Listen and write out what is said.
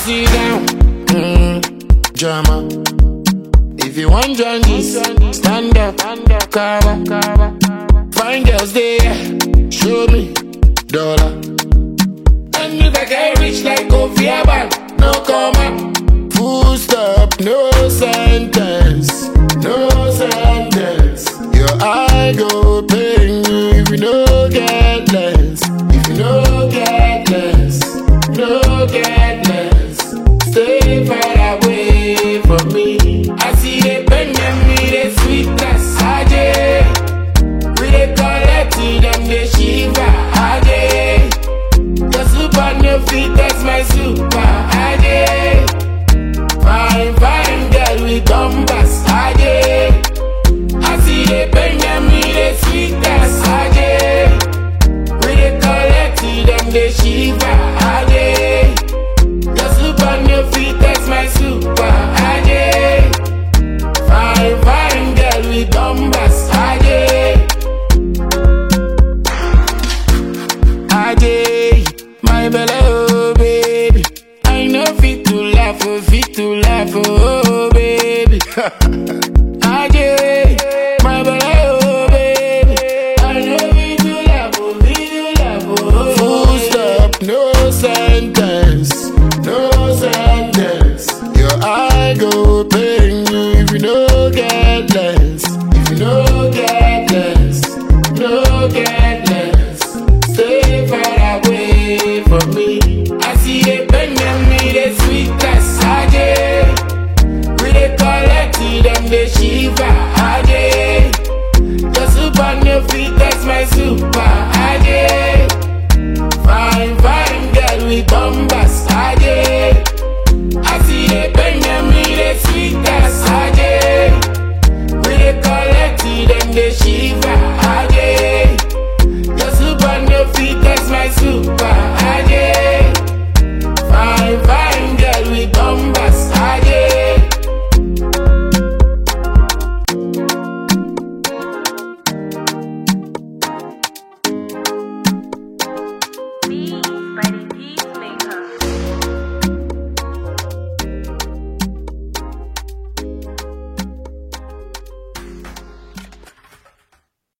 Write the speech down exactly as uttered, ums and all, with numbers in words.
sit down, mm, drama. If you want join this, stand up, cover. Find girls there, show me dollar. And if I get rich like Kofi Abad, no comma. Full stop, no sentence, no sentence. Your eye go paying you if you no get less. If you no get less, no get less. Stay far away from me. I see the pen and me, the sweetness. Aje, we dey collect to them, the shiva. Aje, your super no fit, that's my super. Aje, fine, fine girl with compass. Aje, I see the pen and me, the sweetness. Aje, we dey collect to them, the shiva. Aje, your super no fit, that's my super. Aje, fine, fine girl with compass. Aje, Aje, my belly, oh baby. I know fit to laugh, oh fit to laugh, oh baby. Aje, my belly, oh baby. I know fit to laugh, oh fit to laugh, oh. Full stop, no sentence.